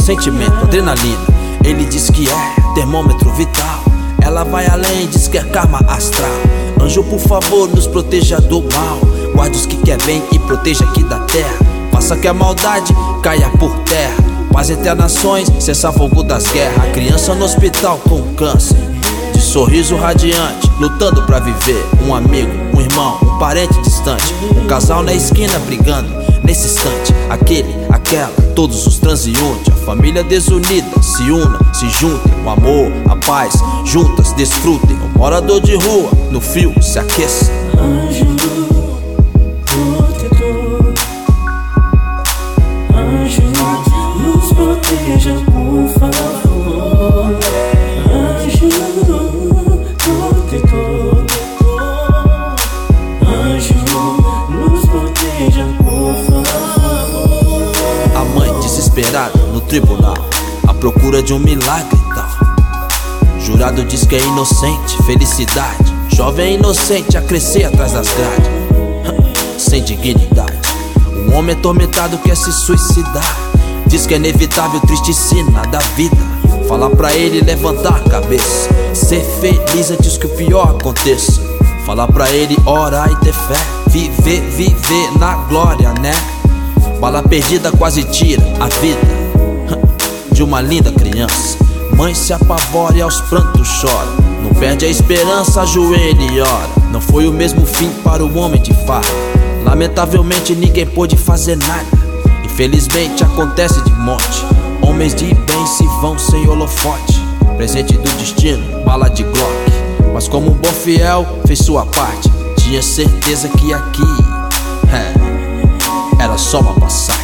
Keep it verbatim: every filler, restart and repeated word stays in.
sentimento, adrenalina. Ele diz que é termômetro vital. Ela vai além, diz que é karma astral. Anjo, por favor, nos proteja do mal. Guarde os que quer bem e proteja aqui da terra. Faça que a maldade caia por terra. Paz entre as nações, cessa fogo das guerras. A criança no hospital com câncer, de sorriso radiante, lutando pra viver. Um amigo, um irmão, um parente distante. Um casal na esquina brigando. Nesse instante, aquele, aquela, todos os transeuntes. A família desunida, se una, se juntem. O amor, a paz, juntas desfrutem. O morador de rua, no frio, se aqueça. Anjo protetor, anjo, nos proteja, por favor. Anjo protetor, anjo, nos proteja, por favor. A mãe desesperada no tribunal, à procura de um milagre e tal. Jurado diz que é inocente, felicidade. Jovem inocente a crescer atrás das grades, sem dignidade. Um homem atormentado quer se suicidar. Diz que é inevitável, triste sina da vida. Fala pra ele levantar a cabeça, ser feliz antes que o pior aconteça. Fala pra ele orar e ter fé. Viver, viver na glória, né? Bala perdida quase tira a vida de uma linda criança. Mãe se apavora e aos prantos chora. Não perde a esperança, ajoelha e ora. Não foi o mesmo fim para o homem de farra. Lamentavelmente ninguém pôde fazer nada. Infelizmente acontece de monte. Homens de bem se vão sem holofote. Presente do destino, bala de Glock. Mas como um bom fiel, fez sua parte. Tinha certeza que aqui é, era só uma passagem.